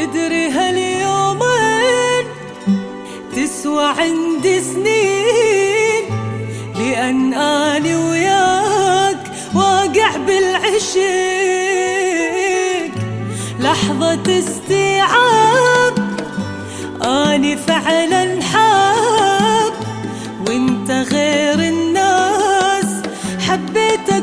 تدري هاليومين تسوى عندي سنين، لأن أنا وياك واقع بالعشق. لحظة استيعاب أنا فعلا حاب، وانت غير الناس حبيتك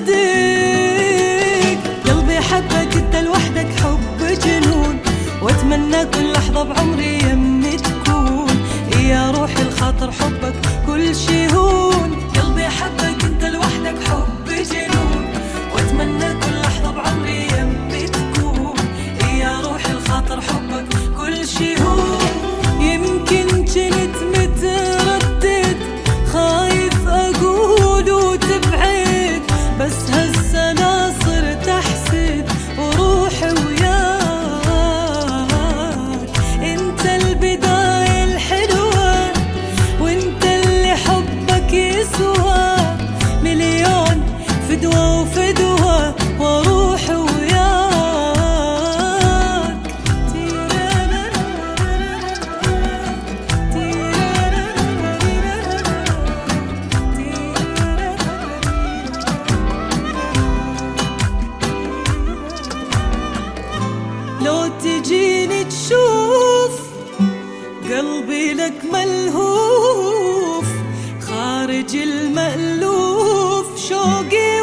صدق. قلبي حبك انت لوحدك حب جنون، واتمنى كل لحظة بعمري يمي تكون. يا روحي الخاطر حبك كل شي هون. قلبي حبك انت لوحدك حب جنون، واتمنى كل لحظة بعمري يمي تكون. يا روحي الخاطر حبك كل شي هون. يمكن كنت متردد خايف اقول وتبعد، بس هسه انا صرت احسد وروحي وياك. انت البداية الحلوة، وانت اللي حبك يسوى مليون فدوة وفدوة، وروحي وياك. لو تجيني تشوف قلبي لك ملهوف، خارج المألوف شوقي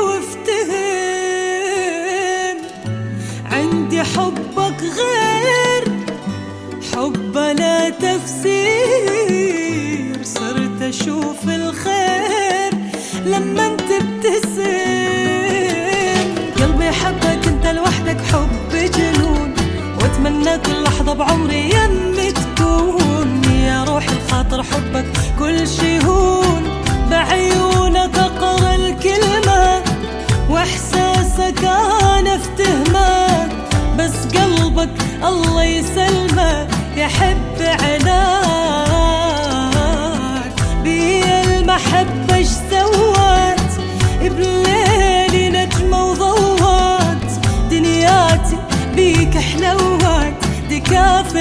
وافتهم. عندي حبك غير حب لا تفسير، صرت أشوف الخير لما انت تبتسم. قلبي حبك انت لوحدك حب جنون، واتمنى كل لحظة بعمري يمي تكون. يا روحي الخاطر حبك كل شي هون. بعيونك اقرا الكلمة، واحساسك انا افتهمك، بس قلبك الله يسلمك يحب عناك. بي المحبة اش سوت بليلي نجمة وضوت، دنياتي بيك حلوت دكاف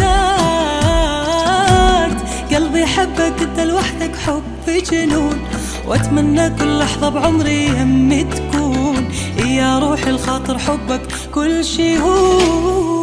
عناد. قلبي حبك انت لوحدك حب جنون، واتمنى كل لحظة بعمري يمي تكون. يا روحي الخاطر حبك كل شي هون.